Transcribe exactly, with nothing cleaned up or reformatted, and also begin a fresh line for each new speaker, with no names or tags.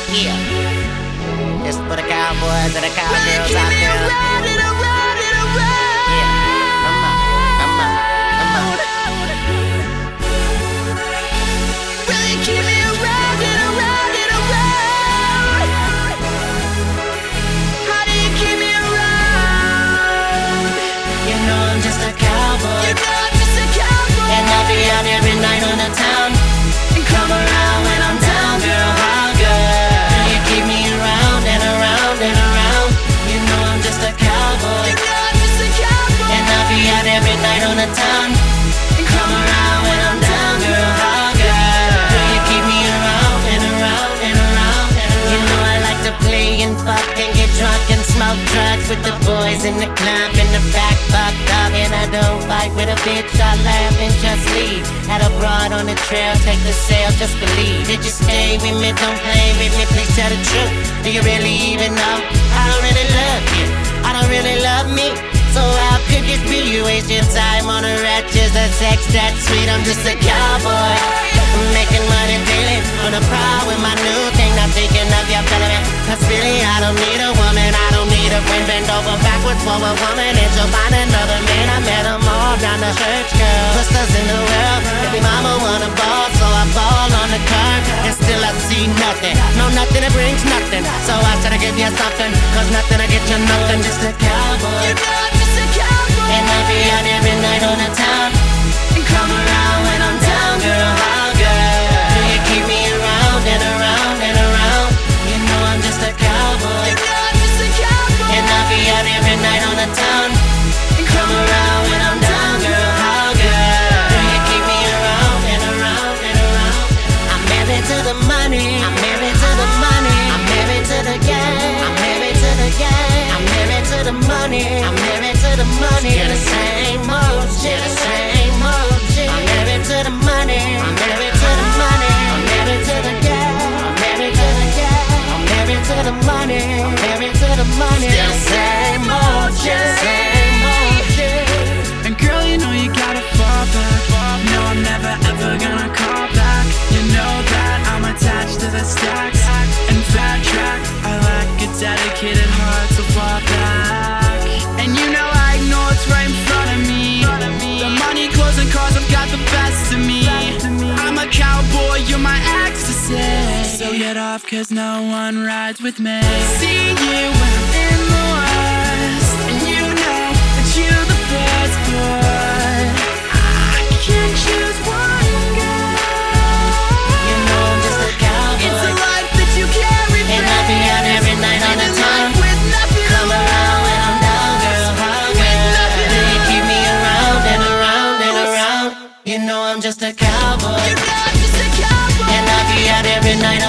Yeah, this for the cowboys and the cowgirls out there. Yeah, come on, come on, come on.
Really keep me around and around and around. How do you keep me around?
You know I'm just a cowboy,
You know I'm just a cowboy,
and I'll be out every night on the town.
and come around when I'm down, girl.
How good you keep me around and around and around. You know I'm just a cowboy,
You know I'm just a cowboy,
and I'll be out every night on the town.
and come around when I'm down, girl.
How good you keep me around and around and around and around. You know I like to play and fuck and get drunk and smoke drugs with the boys in the club in the back, fucked up. And I don't fight with a bitch, I laugh and just leave. Had a broad on the trail, take the sail, just believe. Did you stay with me, don't play with me, please tell the truth. Do you really even know I don't really love you? I don't really love me. So how could this be? You waste your time on a wretches, a sex that sweet. I'm just a cowboy, I'm making money daily on the prowl with my new thing. Not thinking of your belly, cause really I don't need a woman. I don't need a friend, bend over backwards for a woman. And to find another man, I met them all down the church, girl. Sisters in the world, baby mama wanna ball, so I fall on the curb. And still I see nothing, no nothing, it brings nothing. So I try to give you something, cause nothing I get you nothing. Just a cowboy,
You know I'm just a cowboy,
and I'll be out every night on the town.
and come around when I'm down, girl.
How good do you keep me around and around and around? You know I'm just a cowboy,
You know I'm just a cowboy,
and I'll be out every night on the town.
and come around when I'm down, girl.
How good do you keep me around and around and around? I'm married to the money, I'm married to the money, I'm married to the game, I'm married to the game, I'm married to the money, I'm married to the money. Still the same old shit, the same old shit. I'm married to the money, I'm married to the money, I'm married to the game, I'm married to the game, I'm married to the money, I'm married to the money. Still the same old shit, same old shit.
And girl, you know you gotta fall back. No, I'm never ever gonna call back. You know that I'm attached to the stacks and fat track. I like a dedicated heart to fall back. And you know I know it's right in front of me. The money, clothes, and cars have got the best of me. I'm a cowboy, you're my ecstasy. So get off, cause no one rides with me. See you when I'm in the west, and you know that you're the best, but I can't choose one girl.
You know I'm just a cowboy,
It's a life that you carry,
and I'll be out every night on
and
the
a
town.
life with nothing
Come around when I'm down, girl. How good do you keep me around and around and around? You know I'm just a cowboy,
You know I'm just a cowboy,
and I'll be out every night